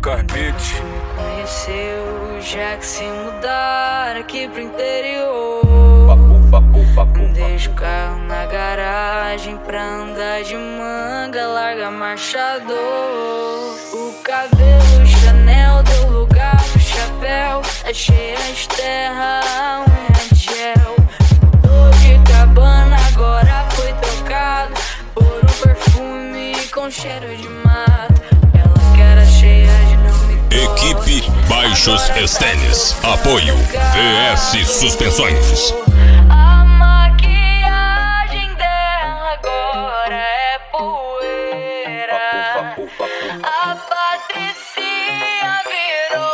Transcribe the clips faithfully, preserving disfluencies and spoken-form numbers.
Lucas Beats. Me conheceu já que se mudar aqui pro interior. Deixa o carro na garagem pra andar de manga, larga marchador. O cabelo Chanel deu lugar pro chapéu, é cheia de terra, a unha de gel. Mudou de cabana, agora foi trocado por um perfume com cheiro de mato. Ela que era cheia de não me toca. Equipe Baixos Estenes. Apoio V S Suspensões. A maquiagem dela agora é poeira. A Patricinha virou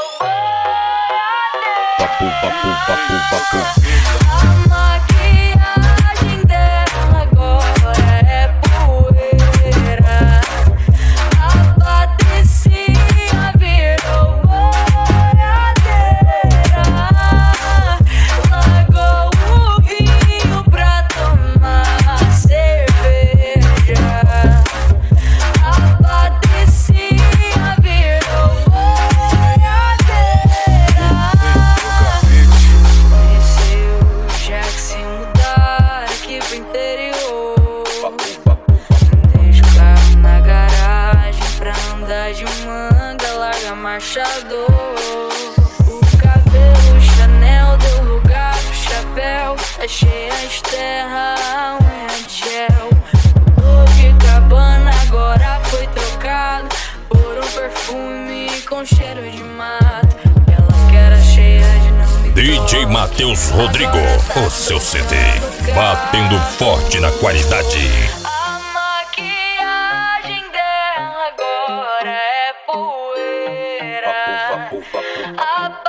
boiadeira. A maquiagem dela agora é poeira. A Patricinha virou boiadeira. Largou o vinho pra tomar cerveja. A Patricinha virou boiadeira. Conheceu já que se mudar aqui pro interior. Deixa o carro na garagem pra andar de manga, larga marchador. O cabelo Chanel deu lugar pro chapéu, é cheia de terra, a unha de gel. Mudou de cabana, agora foi trocado por um perfume com cheiro de mato. Ela que era cheia de não me D J toca. Matheus Rodrigo, o seu C D, batendo forte na qualidade. A maquiagem dela agora é poeira. A